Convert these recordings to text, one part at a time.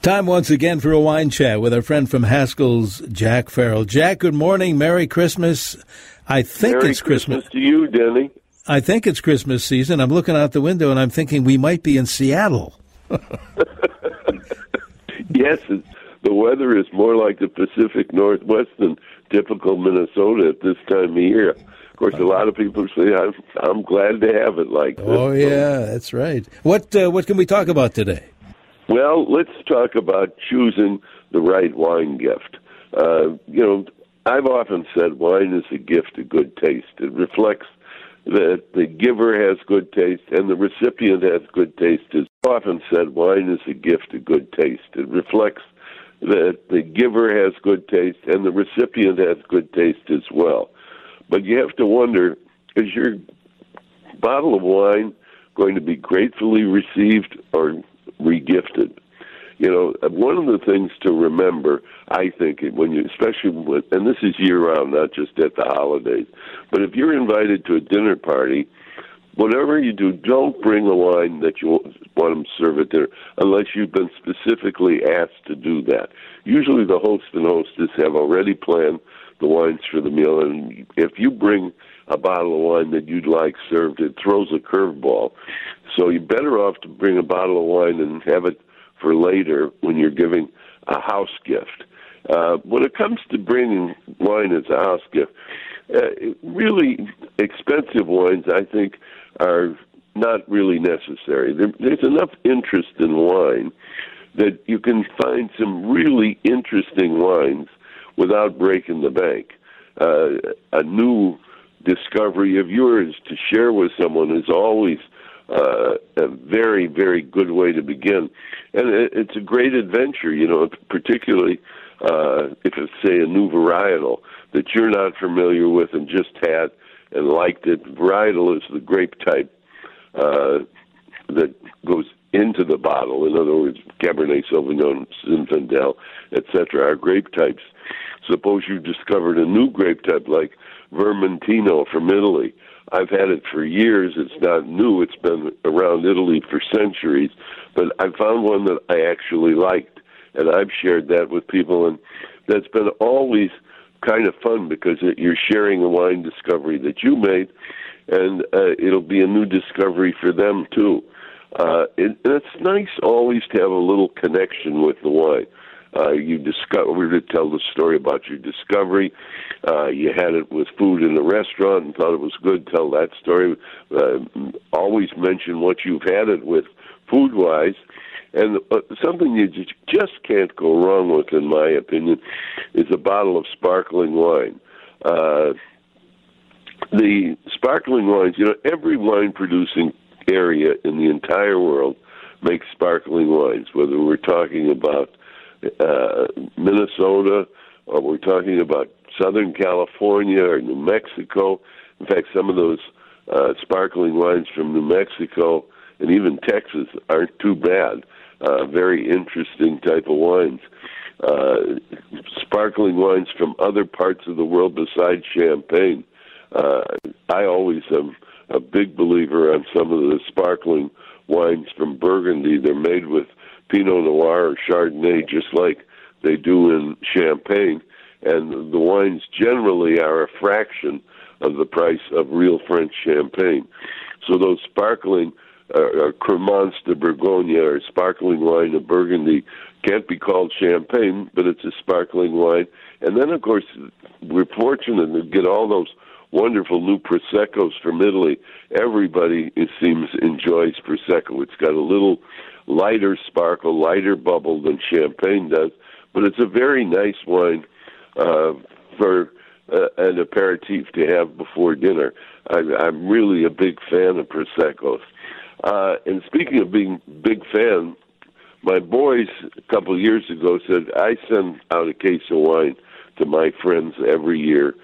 Time once again for a wine chat with our friend from Haskell's, Jack Farrell. Jack, good morning. Merry Christmas. I think Merry it's Christmas to you, Denny. I think it's Christmas season. I'm looking out the window and I'm thinking we might be in Seattle. Yes, the weather is more like the Pacific Northwest than typical Minnesota at this time of year. Of course, a lot of people say, I'm glad to have it like this. Oh, yeah, that's right. What can we talk about today? Well, let's talk about choosing the right wine gift. I've often said wine is a gift of good taste. It reflects that the giver has good taste and the recipient has good taste. As often said, wine is a gift of good taste. It reflects that the giver has good taste and the recipient has good taste as well. But you have to wonder, is your bottle of wine going to be gratefully received or regifted? One of the things to remember, I think, and this is year-round, not just at the holidays, but if you're invited to a dinner party, whatever you do, don't bring a wine that you want them to serve at dinner unless you've been specifically asked to do that. Usually the host and hostess have already planned the wines for the meal, and if you bring a bottle of wine that you'd like served, it throws a curveball. So you're better off to bring a bottle of wine and have it for later when you're giving a house gift. When it comes to bringing wine as a house gift, really expensive wines, I think, are not really necessary. There's enough interest in wine that you can find some really interesting wines without breaking the bank. A new discovery of yours to share with someone is always a very, very good way to begin. And it's a great adventure, particularly if it's, say, a new varietal that you're not familiar with and just had and liked it. Varietal is the grape type that goes into the bottle. In other words, Cabernet Sauvignon, Zinfandel, etc. are grape types. Suppose you discovered a new grape type like Vermentino from Italy. I've had it for years. It's not new. It's been around Italy for centuries. But I found one that I actually liked, and I've shared that with people, and that's been always kind of fun because you're sharing a wine discovery that you made, and it'll be a new discovery for them, too. It's nice always to have a little connection with the wine. You discovered to tell the story about your discovery. You had it with food in the restaurant and thought it was good. Tell that story. Always mention what you've had it with food-wise. And something you just can't go wrong with, in my opinion, is a bottle of sparkling wine. The sparkling wines, every wine-producing area in the entire world makes sparkling wines, whether we're talking about Minnesota, or we're talking about Southern California or New Mexico. In fact, some of those sparkling wines from New Mexico and even Texas aren't too bad. Very interesting type of wines. Sparkling wines from other parts of the world besides Champagne. I always am a big believer on some of the sparkling wines from Burgundy. They're made with Pinot Noir or Chardonnay, just like they do in Champagne, and the wines generally are a fraction of the price of real French Champagne. So those sparkling Cremants de Bourgogne or sparkling wine of Burgundy can't be called Champagne, but it's a sparkling wine. And then, of course, we're fortunate to get all those wonderful new Proseccos from Italy. Everybody, it seems, enjoys Prosecco. It's got a little lighter sparkle, lighter bubble than Champagne does, but it's a very nice wine for an aperitif to have before dinner. I'm really a big fan of Proseccos. And speaking of being big fan, my boys a couple of years ago said, I send out a case of wine to my friends every year,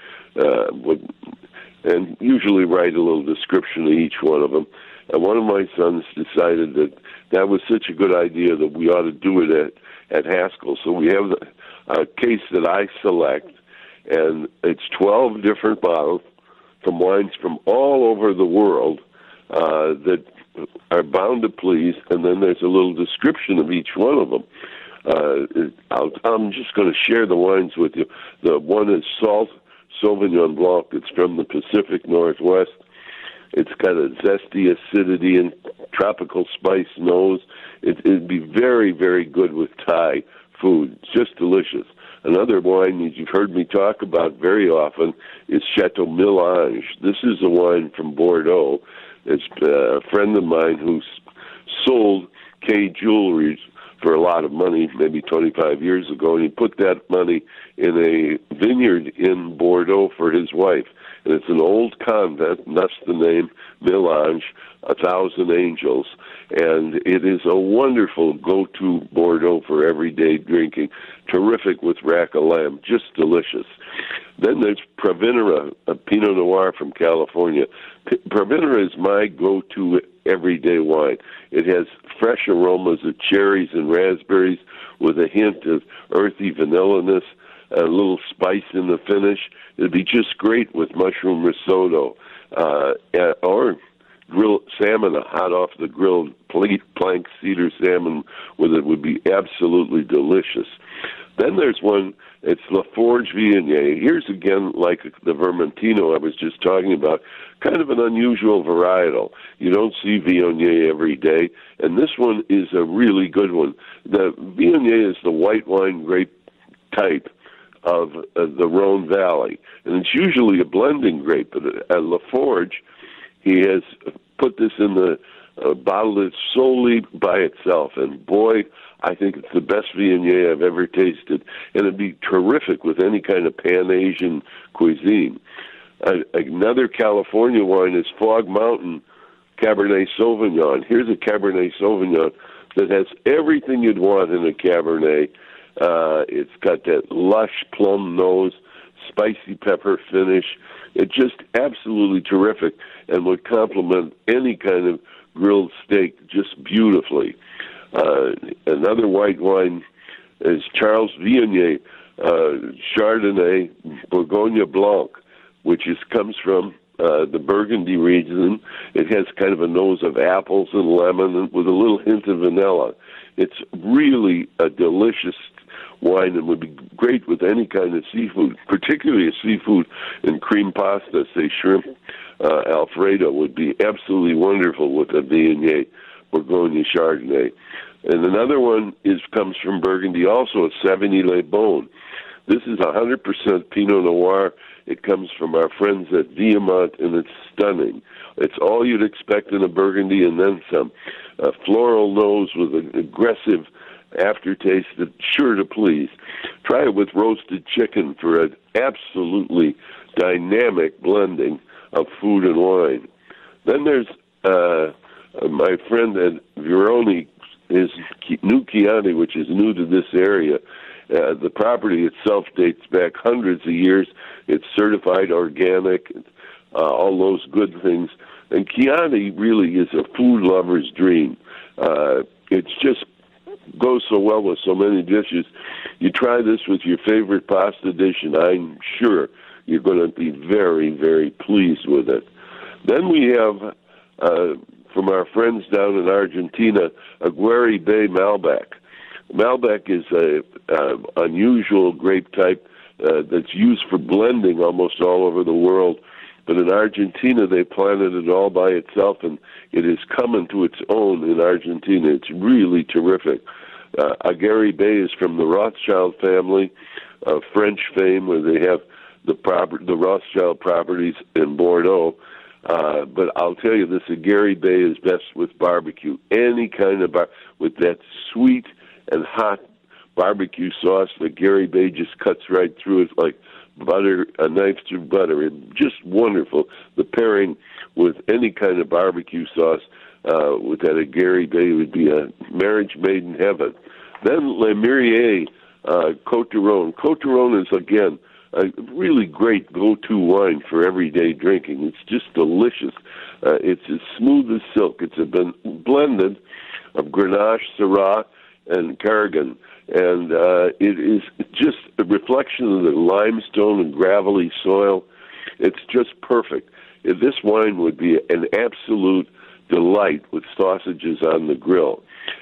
and usually write a little description of each one of them. And one of my sons decided that was such a good idea that we ought to do it at Haskell. So we have a case that I select, and it's 12 different bottles from wines from all over the world that are bound to please, and then there's a little description of each one of them. I'm just going to share the wines with you. The one is Salt Sauvignon Blanc. It's from the Pacific Northwest. It's got a zesty acidity and tropical spice nose. It'd be very, very good with Thai food. It's just delicious. Another wine that you've heard me talk about very often is Chateau Millange. This is a wine from Bordeaux. It's a friend of mine who's sold Kay Jewelry for a lot of money, maybe 25 years ago, and he put that money in a vineyard in Bordeaux for his wife. And it's an old convent, and that's the name, Millange, 1,000 Angels. And it is a wonderful go-to Bordeaux for everyday drinking. Terrific with rack of lamb, just delicious. Then there's Provenera, a Pinot Noir from California. Provenera is my go-to everyday wine. It has fresh aromas of cherries and raspberries with a hint of earthy vanilla-ness, a little spice in the finish. It'd be just great with mushroom risotto or grilled salmon, hot off the grilled plank cedar salmon with it would be absolutely delicious. Then there's one, it's Laforge Viognier. Here's again, like the Vermentino I was just talking about, kind of an unusual varietal. You don't see Viognier every day, and this one is a really good one. The Viognier is the white wine grape type of the Rhone Valley, and it's usually a blending grape, but at Laforge, he has put this in the bottled it solely by itself, and boy, I think it's the best Viognier I've ever tasted, and it'd be terrific with any kind of Pan-Asian cuisine. Another California wine is Fog Mountain Cabernet Sauvignon. Here's a Cabernet Sauvignon that has everything you'd want in a Cabernet. It's got that lush plum nose, spicy pepper finish. It's just absolutely terrific and would complement any kind of grilled steak just beautifully. Another white wine is Charles Viognier Chardonnay Bourgogne Blanc, which comes from the Burgundy region. It has kind of a nose of apples and lemon with a little hint of vanilla. It's really a delicious wine and would be great with any kind of seafood, particularly a seafood and cream pasta, say shrimp Alfredo would be absolutely wonderful with a Viognier Bourgogne Chardonnay. And another one comes from Burgundy, also a Savigny-les-Beaunes. This is 100% Pinot Noir. It comes from our friends at Viamont, and it's stunning. It's all you'd expect in a Burgundy and then some. A floral nose with an aggressive aftertaste that's sure to please. Try it with roasted chicken for an absolutely dynamic blending of food and wine. Then there's my friend at Veroni, his new Chianti, which is new to this area. The property itself dates back hundreds of years. It's certified organic, all those good things. And Chianti really is a food lover's dream. It's just goes so well with so many dishes. You try this with your favorite pasta dish, and I'm sure you're going to be very, very pleased with it. Then we have, from our friends down in Argentina, Aguirre Bay Malbec. Malbec is a unusual grape type that's used for blending almost all over the world. But in Argentina, they planted it all by itself, and it has come into its own in Argentina. It's really terrific. Aguirre Bay is from the Rothschild family, French fame, where they have the Rothschild properties in Bordeaux. But I'll tell you, this Aguirre Bay is best with barbecue. Any kind of with that sweet and hot barbecue sauce, the Aguirre Bay just cuts right through it like butter, a knife through butter. It's just wonderful. The pairing with any kind of barbecue sauce with that Aguirre Bay would be a marriage made in heaven. Then Le Mirier Côte d'Aron. Côte d'Aron is, again, a really great go-to wine for everyday drinking. It's just delicious. It's as smooth as silk. It's been blended of Grenache, Syrah, and Carignan. And it is just a reflection of the limestone and gravelly soil. It's just perfect. This wine would be an absolute delight with sausages on the grill.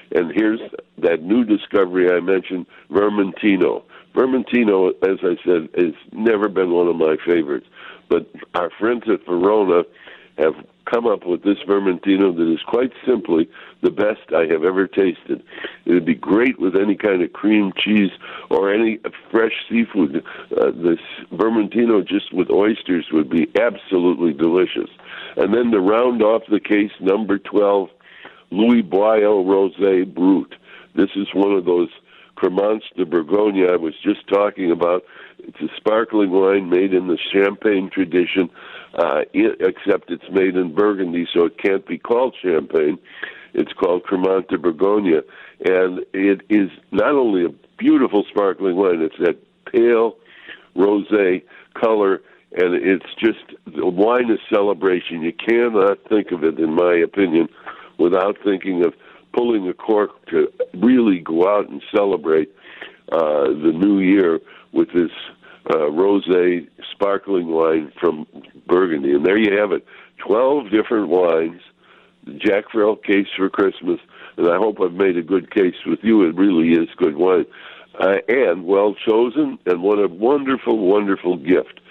And here's that new discovery I mentioned, Vermentino. Vermentino, as I said, has never been one of my favorites. But our friends at Verona have come up with this Vermentino that is quite simply the best I have ever tasted. It would be great with any kind of cream cheese or any fresh seafood. This Vermentino just with oysters would be absolutely delicious. And then to round off the case, number 12, Louis Boyle Rosé Brut. This is one of those Cremants de Bourgogne I was just talking about. It's a sparkling wine made in the Champagne tradition, except it's made in Burgundy, so it can't be called Champagne. It's called Cremant de Bourgogne, and it is not only a beautiful sparkling wine, it's that pale rosé color, and it's just, the wine is celebration. You cannot think of it, in my opinion, without thinking of pulling a cork to really go out and celebrate the new year with this rosé sparkling wine from Burgundy. And there you have it, 12 different wines, the Jack Farrell case for Christmas, and I hope I've made a good case with you. It really is good wine, and well chosen, and what a wonderful, wonderful gift.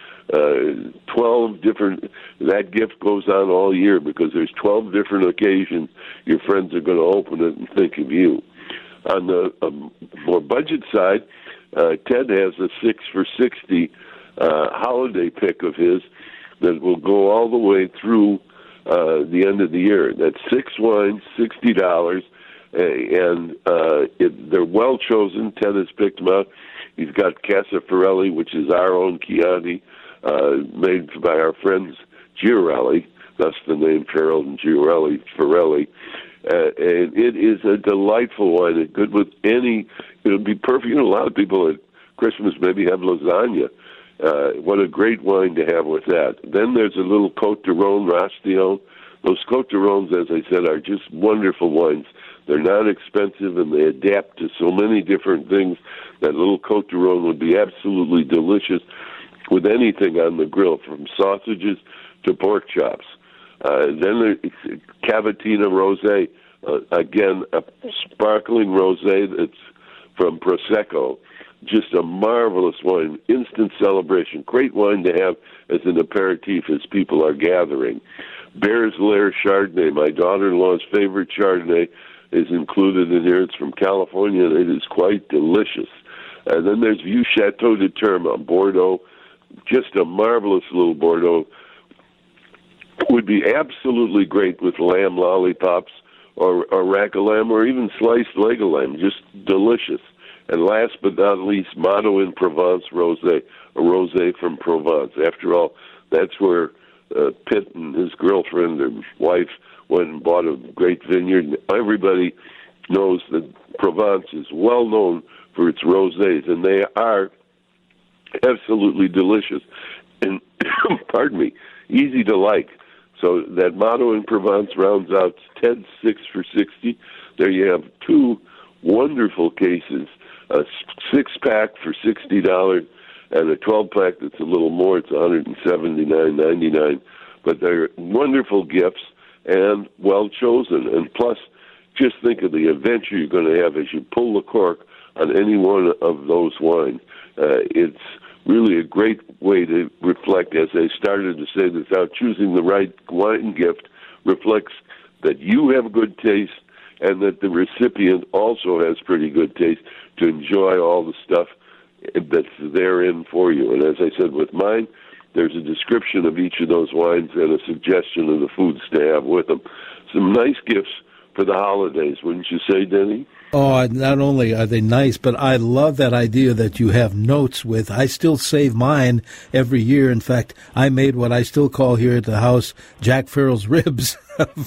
12 different, that gift goes on all year because there's 12 different occasions your friends are going to open it and think of you. On the more budget side, Ted has a 6 for $60 holiday pick of his that will go all the way through the end of the year. That's 6 wines, $60, and they're well chosen. Ted has picked them out. He's got Casa Farelli, which is our own Chianti, made by our friends Giorelli. That's the name, Farrell and Farelli. And it is a delightful wine. It's good with any, it'll be perfect. You know, a lot of people at Christmas maybe have lasagna. What a great wine to have with that. Then there's a little Côte de Rhône Rastillon. Those Côte de Rhônes, as I said, are just wonderful wines. They're not expensive, and they adapt to so many different things. That little Côte de Rhône would be absolutely delicious with anything on the grill, from sausages to pork chops. Then there's Cavatina Rosé, again, a sparkling rosé that's from Prosecco. Just a marvelous wine, instant celebration. Great wine to have as an aperitif as people are gathering. Bear's Lair Chardonnay, my daughter-in-law's favorite Chardonnay, is included in here. It's from California, and it is quite delicious. And then there's Vieux Chateau de Terme, Bordeaux. Just a marvelous little Bordeaux. Would be absolutely great with lamb lollipops or rack of lamb or even sliced leg of lamb. Just delicious. And last but not least, Motto in Provence Rosé, a rosé from Provence. After all, that's where Pitt and his girlfriend and wife went and bought a great vineyard. And everybody knows that Provence is well known for its rosés, and they are absolutely delicious and, pardon me, easy to like. So that Motto in Provence rounds out Ted's 6 for $60. There you have 2 wonderful cases, a 6-pack for $60 and a 12-pack that's a little more. It's $179.99. But they're wonderful gifts and well chosen. And plus, just think of the adventure you're going to have as you pull the cork on any one of those wines. It's really a great way to reflect, as I started to say, that how choosing the right wine gift reflects that you have good taste and that the recipient also has pretty good taste to enjoy all the stuff that's therein for you. And as I said with mine, there's a description of each of those wines and a suggestion of the foods to have with them. Some nice gifts for the holidays, wouldn't you say, Denny? Oh, not only are they nice, but I love that idea that you have notes with. I still save mine every year. In fact, I made what I still call here at the house Jack Farrell's ribs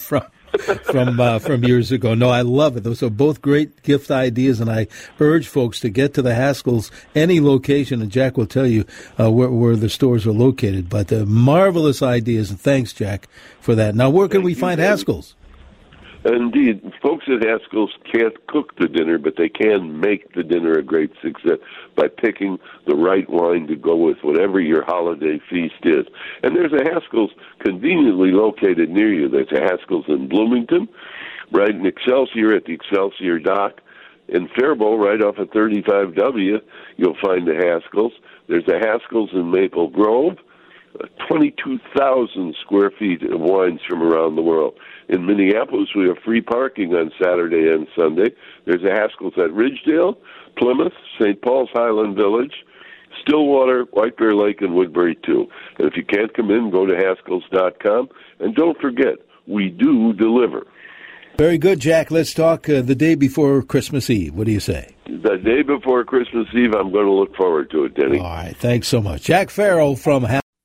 from years ago. No, I love it. Those are both great gift ideas, and I urge folks to get to the Haskells, any location, and Jack will tell you where the stores are located. But marvelous ideas, and thanks, Jack, for that. Now, where can we find Haskells? Indeed, folks at Haskell's can't cook the dinner, but they can make the dinner a great success by picking the right wine to go with whatever your holiday feast is. And there's a Haskell's conveniently located near you. There's a Haskell's in Bloomington, right in Excelsior at the Excelsior Dock. In Faribault, right off of 35W, you'll find the Haskell's. There's a Haskell's in Maple Grove, 22,000 square feet of wines from around the world. In Minneapolis, we have free parking on Saturday and Sunday. There's a Haskell's at Ridgedale, Plymouth, St. Paul's Highland Village, Stillwater, White Bear Lake, and Woodbury, too. And if you can't come in, go to Haskells.com. And don't forget, we do deliver. Very good, Jack. Let's talk the day before Christmas Eve. What do you say? The day before Christmas Eve, I'm going to look forward to it, Denny. All right. Thanks so much. Jack Farrell from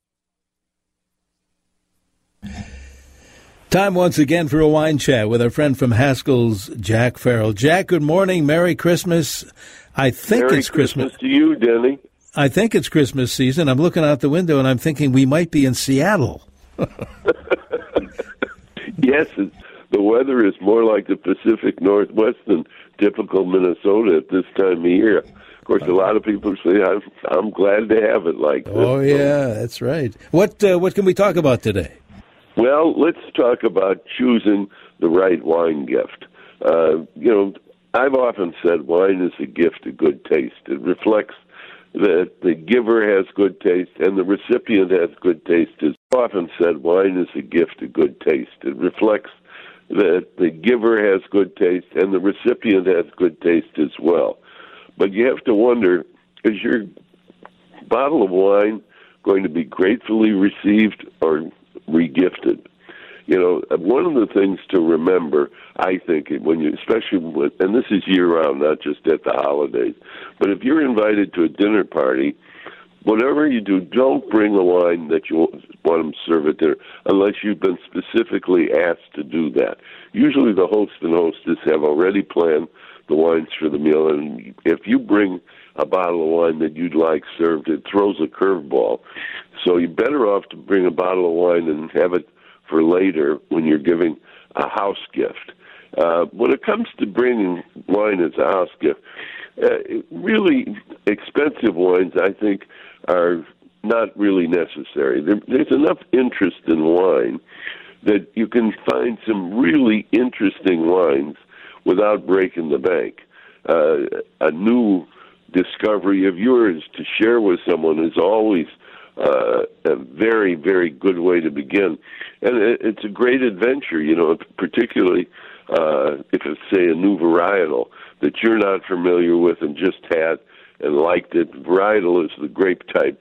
Time once again for a wine chat with our friend from Haskell's, Jack Farrell. Jack, good morning. Merry Christmas. I think Merry it's Christmas to you, Denny. I think it's Christmas season. I'm looking out the window and I'm thinking we might be in Seattle. Yes, the weather is more like the Pacific Northwest than typical Minnesota at this time of year. Of course, a lot of people say, I'm glad to have it like this. Oh, yeah, that's right. What can we talk about today? Well, let's talk about choosing the right wine gift. I've often said wine is a gift of good taste. It reflects that the giver has good taste and the recipient has good taste. I've often said wine is a gift of good taste. It reflects that the giver has good taste and the recipient has good taste as well. But you have to wonder, is your bottle of wine going to be gratefully received or regifted? One of the things to remember, I think, and this is year-round, not just at the holidays, but if you're invited to a dinner party, whatever you do, don't bring the wine that you want them to serve at dinner unless you've been specifically asked to do that. Usually the host and hostess have already planned the wines for the meal, and if you bring a bottle of wine that you'd like served, it throws a curveball. So you're better off to bring a bottle of wine and have it for later when you're giving a house gift. When it comes to bringing wine as a house gift, really expensive wines, I think, are not really necessary. There's enough interest in wine that you can find some really interesting wines without breaking the bank. A new discovery of yours to share with someone is always a very, very good way to begin. And it's a great adventure, particularly if it's, say, a new varietal that you're not familiar with and just had and liked it. Varietal is the grape type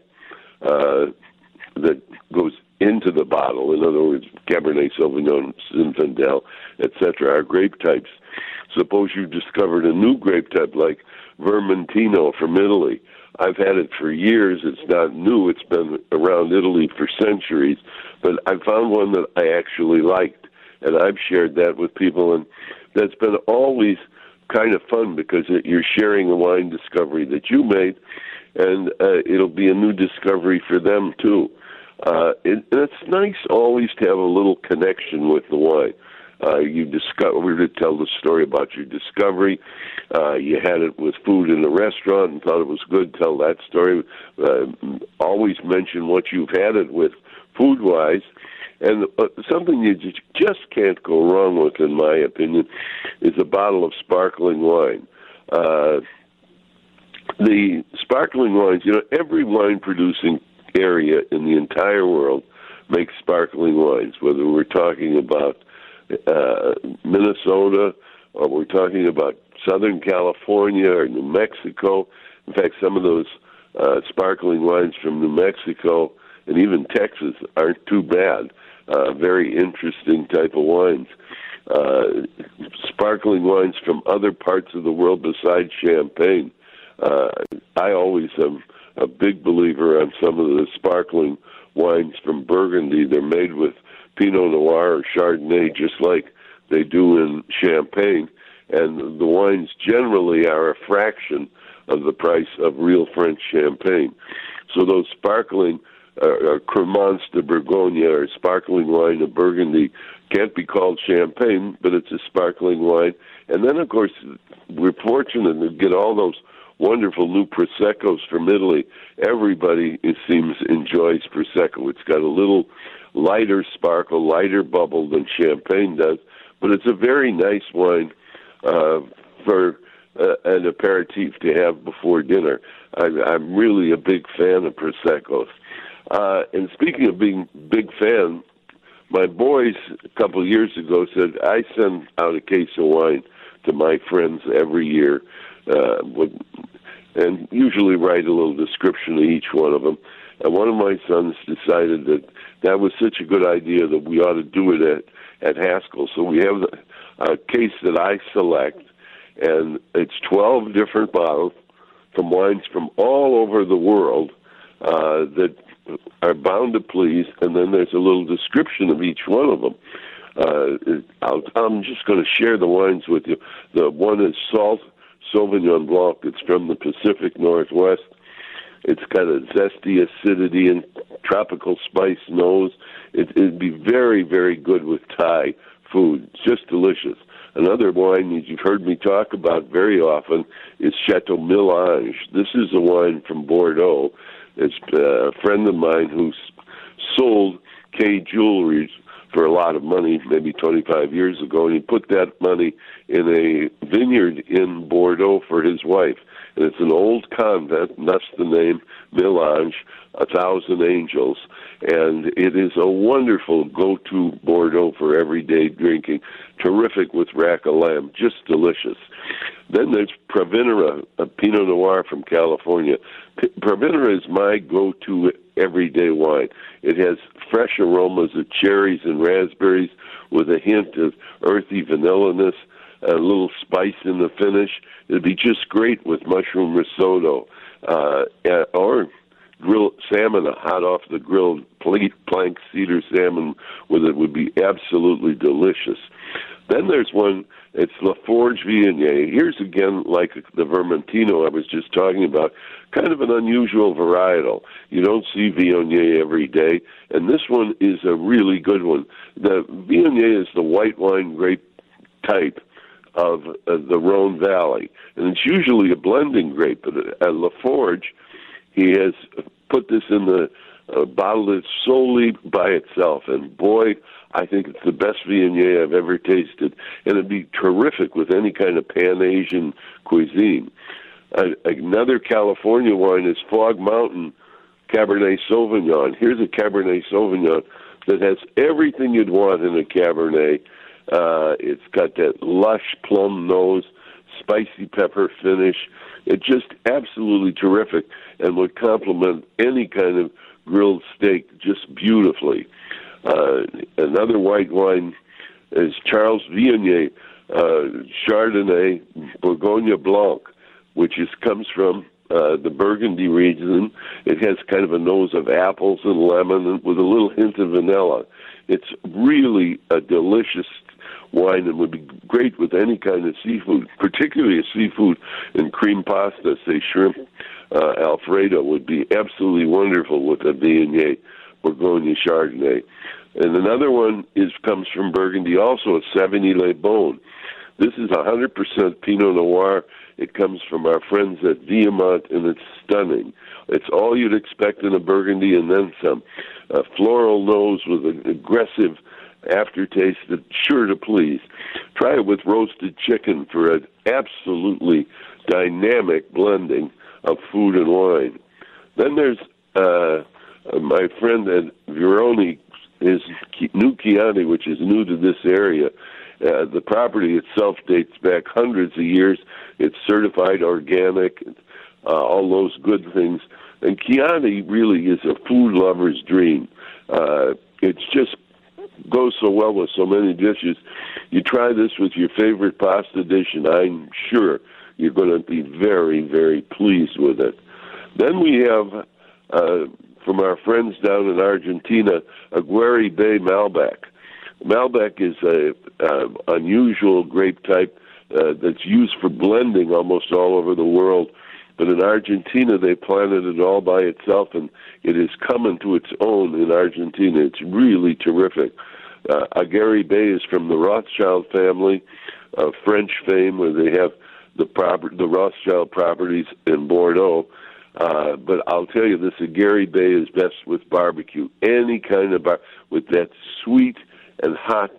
that goes into the bottle. In other words, Cabernet Sauvignon, Zinfandel, etc. are grape types. Suppose you discovered a new grape type like Vermentino from Italy. I've had it for years. It's not new. It's been around Italy for centuries. But I found one that I actually liked, and I've shared that with people, and that's been always kind of fun because you're sharing a wine discovery that you made, and it'll be a new discovery for them, too. And it's nice always to have a little connection with the wine. We were to tell the story about your discovery. You had it with food in a restaurant and thought it was good. Tell that story. Always mention what you've had it with food-wise. And something you just can't go wrong with, in my opinion, is a bottle of sparkling wine. The sparkling wines, every wine-producing area in the entire world makes sparkling wines, whether we're talking about Minnesota, or we're talking about Southern California or New Mexico. In fact, some of those sparkling wines from New Mexico and even Texas aren't too bad. Very interesting type of wines. Sparkling wines from other parts of the world besides Champagne. I always am a big believer on some of the sparkling wines from Burgundy. They're made with Pinot Noir or Chardonnay, just like they do in Champagne, and the wines generally are a fraction of the price of real French Champagne. So those sparkling Cremants de Bourgogne or sparkling wine of Burgundy can't be called Champagne, but it's a sparkling wine. And then, of course, we're fortunate to get all those wonderful new Proseccos from Italy. Everybody, it seems, enjoys Prosecco. It's got a little lighter sparkle, lighter bubble than Champagne does, but it's a very nice wine for an aperitif to have before dinner. I'm really a big fan of Proseccos. And speaking of being big fan, my boys a couple of years ago said, I send out a case of wine to my friends every year, and usually write a little description of each one of them. And one of my sons decided that was such a good idea that we ought to do it at Haskell. So we have a case that I select, and it's 12 different bottles from wines from all over the world that are bound to please, and then there's a little description of each one of them. I'm just going to share the wines with you. The one is Salt Sauvignon Blanc. It's from the Pacific Northwest. It's got a zesty acidity and tropical spice nose. It'd be very, very good with Thai food. It's just delicious. Another wine that you've heard me talk about very often is Chateau Millange. This is a wine from Bordeaux. It's a friend of mine who sold Kay Jewelry for a lot of money, maybe 25 years ago, and he put that money in a vineyard in Bordeaux for his wife. And it's an old convent, and that's the name, Millange, 1,000 Angels. And it is a wonderful go-to Bordeaux for everyday drinking. Terrific with rack of lamb, just delicious. Then there's Provenera, a Pinot Noir from California. Provenera is my go-to everyday wine. It has fresh aromas of cherries and raspberries with a hint of earthy vanilla-ness, a little spice in the finish. It'd be just great with mushroom risotto or grilled salmon, hot off the grilled plank cedar salmon with it would be absolutely delicious. Then there's one, it's Laforge Viognier. Here's again, like the Vermentino I was just talking about, kind of an unusual varietal. You don't see Viognier every day, and this one is a really good one. The Viognier is the white wine grape type of the Rhone Valley, and it's usually a blending grape, but at Laforge, he has put this in the bottled it solely by itself, and boy, I think it's the best Viognier I've ever tasted, and it'd be terrific with any kind of Pan-Asian cuisine. Another California wine is Fog Mountain Cabernet Sauvignon. Here's a Cabernet Sauvignon that has everything you'd want in a Cabernet. It's got that lush plum nose, spicy pepper finish. It's just absolutely terrific and would complement any kind of grilled steak just beautifully. Another white wine is Charles Viognier Chardonnay Bourgogne Blanc, which comes from the Burgundy region. It has kind of a nose of apples and lemon with a little hint of vanilla. It's really a delicious wine and would be great with any kind of seafood, particularly a seafood and cream pasta, say shrimp Alfredo would be absolutely wonderful with a Viognier Bourgogne Chardonnay. And another one comes from Burgundy, also a Savigny-les-Beaunes. This is 100% Pinot Noir. It comes from our friends at Viamont, and it's stunning. It's all you'd expect in a Burgundy and then some. A floral nose with an aggressive aftertaste that's sure to please. Try it with roasted chicken for an absolutely dynamic blending of food and wine. Then there's my friend at Veroni, his new Chianti, which is new to this area. The property itself dates back hundreds of years. It's certified organic, all those good things. And Chianti really is a food lover's dream. It just goes so well with so many dishes. You try this with your favorite pasta dish, and I'm sure you're going to be very, very pleased with it. Then we have, from our friends down in Argentina, Aguirre Bay Malbec. Malbec is an unusual grape type that's used for blending almost all over the world. But in Argentina, they planted it all by itself, and it has come into its own in Argentina. It's really terrific. Aguirre Bay is from the Rothschild family, French fame, where they have the Rothschild properties in Bordeaux. But I'll tell you, this Aguirre Bay is best with barbecue. Any kind of with that sweet and hot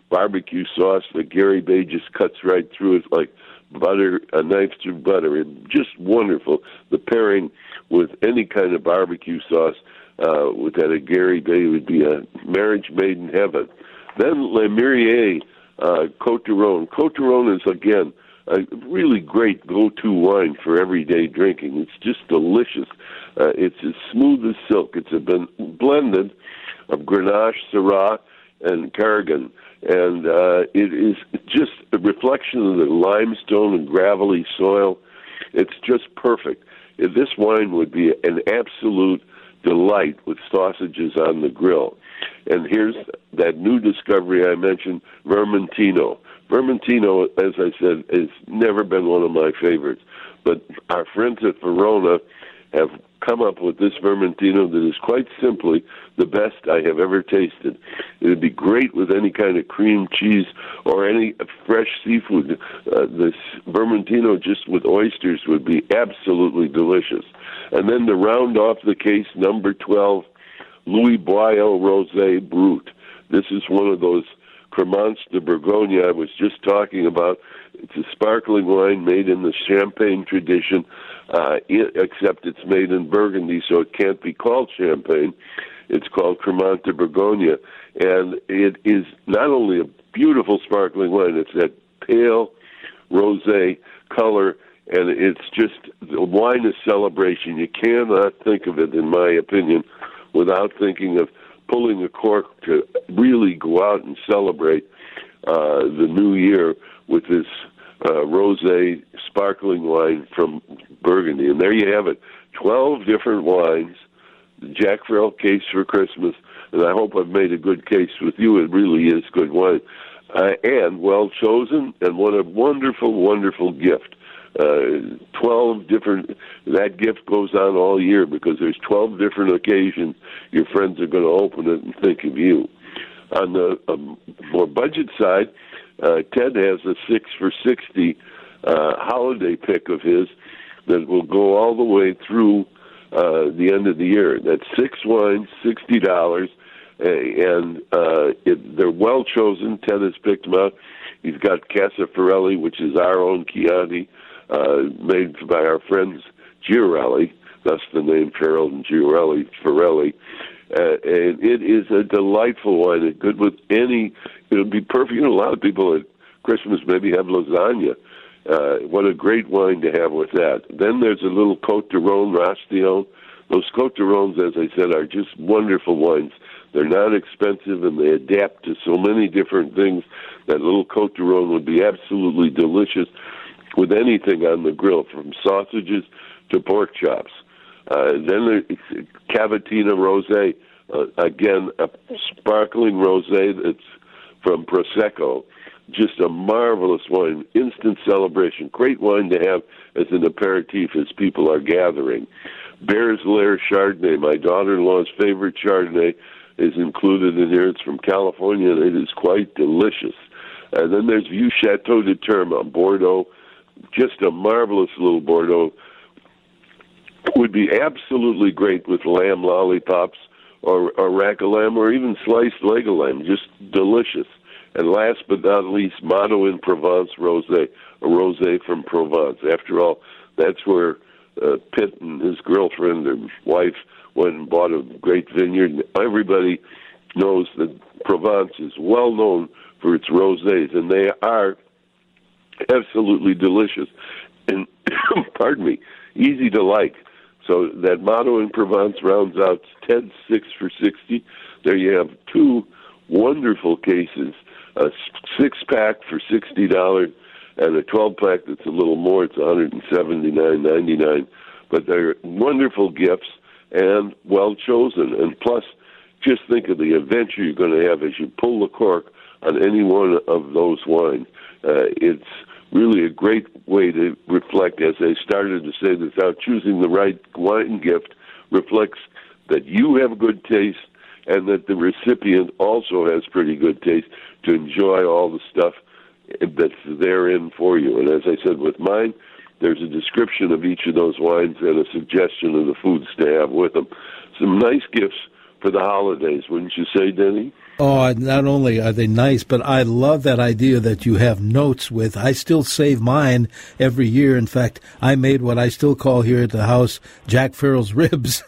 barbecue sauce that Gary Bay just cuts right through it like butter, a knife through butter. It's just wonderful. The pairing with any kind of barbecue sauce with that at Gary Bay would be a marriage made in heaven. Then Le Mirier Côte du Rhône. Côte du Rhône is, again, a really great go-to wine for everyday drinking. It's just delicious. It's as smooth as silk. It's been blended of Grenache, Syrah, and Carignan. And it is just a reflection of the limestone and gravelly soil. It's just perfect. This wine would be an absolute delight with sausages on the grill. And here's that new discovery I mentioned, Vermentino. Vermentino, as I said, has never been one of my favorites. But our friends at Verona have come up with this Vermentino that is quite simply the best I have ever tasted. It would be great with any kind of cream cheese or any fresh seafood. This Vermentino just with oysters would be absolutely delicious. And then to round off the case, number 12, Louis Boyle Rosé Brut. This is one of those Cremants de Bourgogne I was just talking about. It's a sparkling wine made in the Champagne tradition, except it's made in Burgundy, so it can't be called Champagne. It's called Cremant de Bourgogne, and it is not only a beautiful sparkling wine, it's that pale rosé color, and it's just, the wine is celebration. You cannot think of it, in my opinion, without thinking of pulling a cork to really go out and celebrate the new year with this rosé sparkling wine from Burgundy. And there you have it, 12 different wines, the Jack Farrell case for Christmas, and I hope I've made a good case with you. It really is good wine, and well chosen, and what a wonderful, wonderful gift. 12 different, that gift goes on all year because there's 12 different occasions your friends are going to open it and think of you. On the more budget side, Ted has a 6 for $60 holiday pick of his that will go all the way through the end of the year. That's 6 wines, $60, and they're well chosen. Ted has picked them out. He's got Casa Ferrelli, which is our own Chianti, made by our friends Giorelli. That's the name, Farrell and Ferrelli. And it is a delightful wine. It's good with any, it would be perfect. You know, a lot of people at Christmas maybe have lasagna. What a great wine to have with that. Then there's a little Côte du Rhône Rastillon. Those Côte du Rhônes, as I said, are just wonderful wines. They're not expensive, and they adapt to so many different things. That little Côte du Rhône would be absolutely delicious with anything on the grill, from sausages to pork chops. Then there's Cavatina Rosé, again, a sparkling rosé that's from Prosecco. Just a marvelous wine, instant celebration. Great wine to have as an aperitif as people are gathering. Bear's Lair Chardonnay, my daughter-in-law's favorite Chardonnay, is included in here. It's from California, and it is quite delicious. And then there's Vieux Chateau de Terme, Bordeaux. Just a marvelous little Bordeaux. Would be absolutely great with lamb lollipops or rack of lamb or even sliced leg of lamb. Just delicious. And last but not least, Motto in Provence Rosé, a rosé from Provence. After all, that's where Pitt and his girlfriend and wife went and bought a great vineyard. And everybody knows that Provence is well known for its rosés, and they are absolutely delicious and, pardon me, easy to like. So that Motto in Provence rounds out Ted's 6 for $60. There you have 2 wonderful cases, a 6-pack for $60 and a 12-pack that's a little more. It's $179.99. But they're wonderful gifts and well chosen. And plus, just think of the adventure you're going to have as you pull the cork on any one of those wines. It's really a great way to reflect, as I started to say, that how choosing the right wine gift reflects that you have good taste and that the recipient also has pretty good taste to enjoy all the stuff that's therein for you. And as I said with mine, there's a description of each of those wines and a suggestion of the foods to have with them. Some nice gifts for the holidays, wouldn't you say, Denny? Oh, not only are they nice, but I love that idea that you have notes with. I still save mine every year. In fact, I made what I still call here at the house Jack Farrell's ribs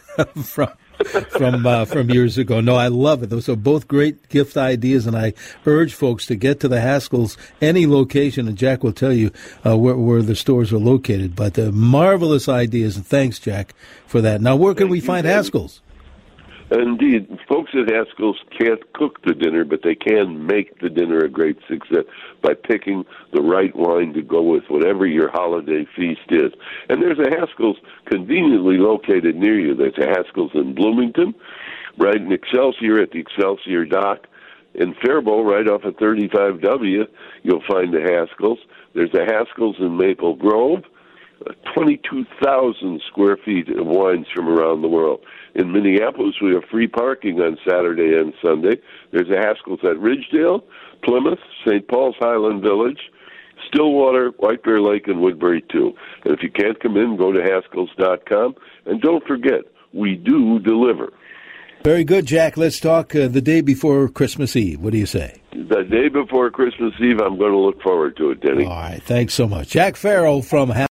from years ago. No, I love it. Those are both great gift ideas, and I urge folks to get to the Haskells, any location, and Jack will tell you where the stores are located. But marvelous ideas, and thanks, Jack, for that. Now, where can we find Haskells? Indeed, folks at Haskell's can't cook the dinner, but they can make the dinner a great success by picking the right wine to go with whatever your holiday feast is. And there's a Haskell's conveniently located near you. There's a Haskell's in Bloomington, right in Excelsior at the Excelsior Dock. In Faribault, right off of 35W, you'll find the Haskell's. There's a Haskell's in Maple Grove. 22,000 square feet of wines from around the world. In Minneapolis, we have free parking on Saturday and Sunday. There's a Haskell's at Ridgedale, Plymouth, St. Paul's Highland Village, Stillwater, White Bear Lake, and Woodbury, too. And if you can't come in, go to Haskells.com. And don't forget, we do deliver. Very good, Jack. Let's talk the day before Christmas Eve. What do you say? The day before Christmas Eve, I'm going to look forward to it, Denny. All right. Thanks so much. Jack Farrell from